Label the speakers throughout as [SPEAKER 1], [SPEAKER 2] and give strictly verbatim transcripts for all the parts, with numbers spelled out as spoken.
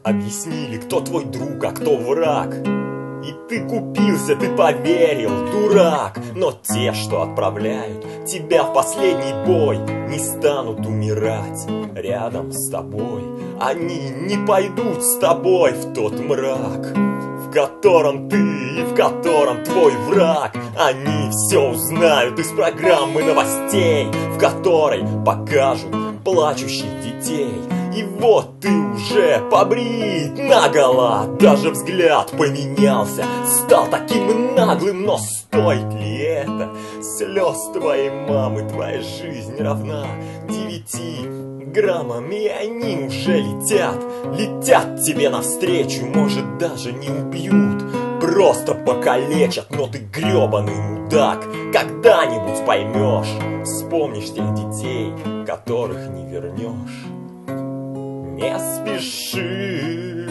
[SPEAKER 1] объяснили, кто твой друг, а кто враг. И ты купился, ты поверил, дурак. Но те, что отправляют тебя в последний бой, не станут умирать рядом с тобой. Они не пойдут с тобой в тот мрак, в котором ты и в котором твой враг. Они все узнают из программы новостей, в которой покажут плачущих детей. И вот ты уже побрит наголо, даже взгляд поменялся, стал таким наглым. Но стоит ли это слез твоей мамы? Твоя жизнь равна девяти граммам, и они уже летят, летят тебе навстречу. Может, даже не убьют, просто покалечат. Но ты гребаный мудак, когда-нибудь поймешь, вспомнишь тех детей, которых не вернешь. Не спеши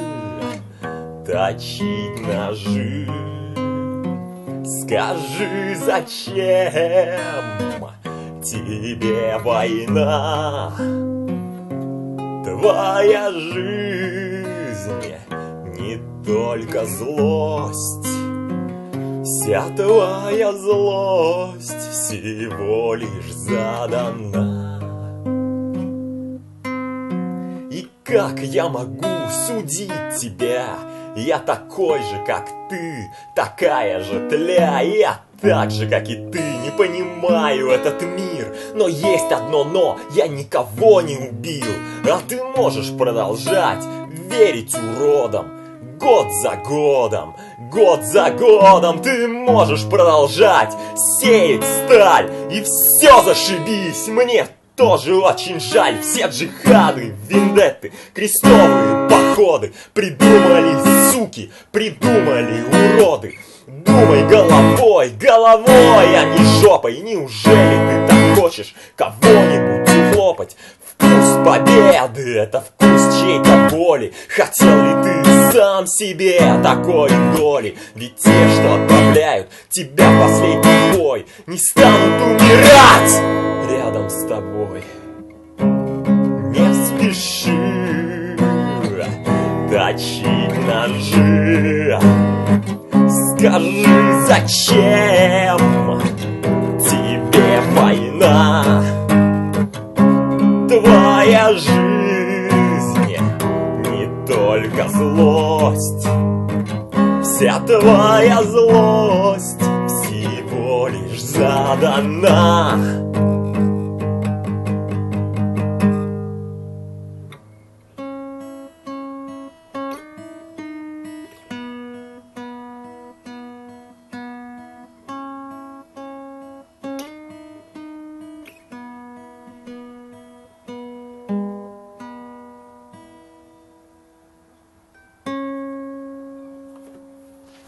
[SPEAKER 1] точить ножи, скажи, зачем тебе война? Твоя жизнь не только злость, вся твоя злость всего лишь задана. И как я могу судить тебя? Я такой же, как ты, такая же тля. Я так же, как и ты, не понимаю этот мир. Но есть одно но, я никого не убил. А ты можешь продолжать верить уродам. Год за годом, год за годом ты можешь продолжать сеять сталь. И все зашибись, мне тоже очень жаль. Все джихады, вендетты, крестовые походы придумали, суки, придумали уроды. Думай головой, головой, а не жопой. Неужели ты так хочешь кого-нибудь ухлопать? Вкус победы — это вкус чьей-то боли. Хотел ли ты сам себе такой доли? Ведь те, что отправляют тебя в последний бой, не станут умирать рядом с тобой. Не спеши точить ножи, скажи, зачем тебе война? Твоя жизнь не только злость, вся твоя злость всего лишь задана.